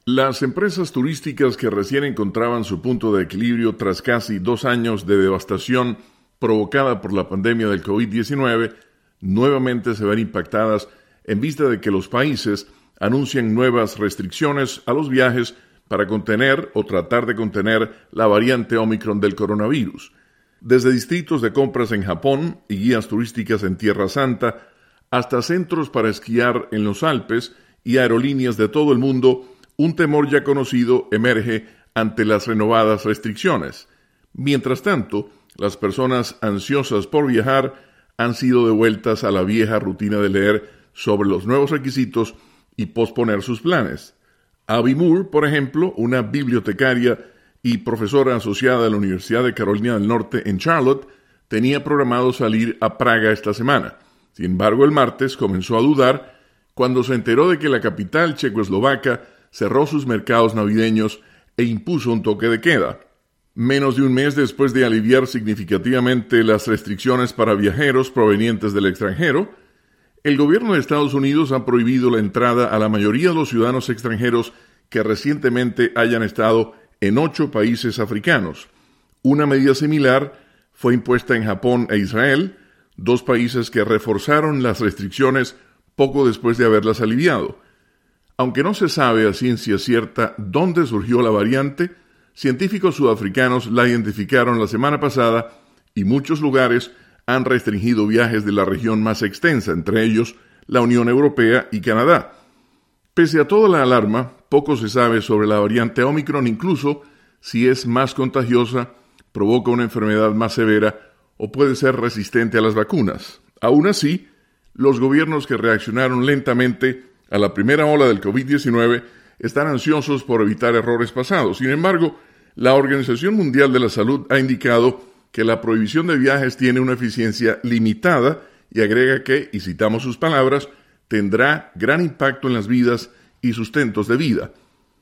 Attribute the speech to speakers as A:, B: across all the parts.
A: Las empresas turísticas que recién encontraban su punto de equilibrio tras casi 2 años de devastación provocada por la pandemia del COVID-19 nuevamente se ven impactadas en vista de que los países anuncian nuevas restricciones a los viajes para contener o tratar de contener la variante Omicron del coronavirus. Desde distritos de compras en Japón y guías turísticas en Tierra Santa, hasta centros para esquiar en los Alpes y aerolíneas de todo el mundo, un temor ya conocido emerge ante las renovadas restricciones. Mientras tanto, las personas ansiosas por viajar han sido devueltas a la vieja rutina de leer sobre los nuevos requisitos y posponer sus planes. Abby Moore, por ejemplo, una bibliotecaria y profesora asociada de la Universidad de Carolina del Norte en Charlotte, tenía programado salir a Praga esta semana. Sin embargo, el martes comenzó a dudar cuando se enteró de que la capital checoslovaca cerró sus mercados navideños e impuso un toque de queda. Menos de un mes después de aliviar significativamente las restricciones para viajeros provenientes del extranjero, el gobierno de Estados Unidos ha prohibido la entrada a la mayoría de los ciudadanos extranjeros que recientemente hayan estado en 8 países africanos. Una medida similar fue impuesta en Japón e Israel, 2 países que reforzaron las restricciones poco después de haberlas aliviado. Aunque no se sabe a ciencia cierta dónde surgió la variante, científicos sudafricanos la identificaron la semana pasada y muchos lugares han restringido viajes de la región más extensa, entre ellos la Unión Europea y Canadá. Pese a toda la alarma, poco se sabe sobre la variante Omicron, incluso si es más contagiosa, provoca una enfermedad más severa o puede ser resistente a las vacunas. Aún así, los gobiernos que reaccionaron lentamente a la primera ola del COVID-19 están ansiosos por evitar errores pasados. Sin embargo, la Organización Mundial de la Salud ha indicado que la prohibición de viajes tiene una eficiencia limitada y agrega que, y citamos sus palabras, tendrá gran impacto en las vidas y sustentos de vida.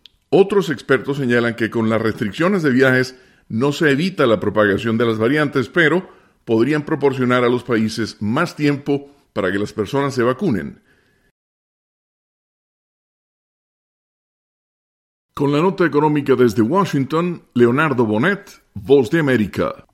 A: Otros expertos señalan que con las restricciones de viajes no se evita la propagación de las variantes, pero podrían proporcionar a los países más tiempo para que las personas se vacunen. Con la nota económica desde Washington, Leonardo Bonet, Voz de América.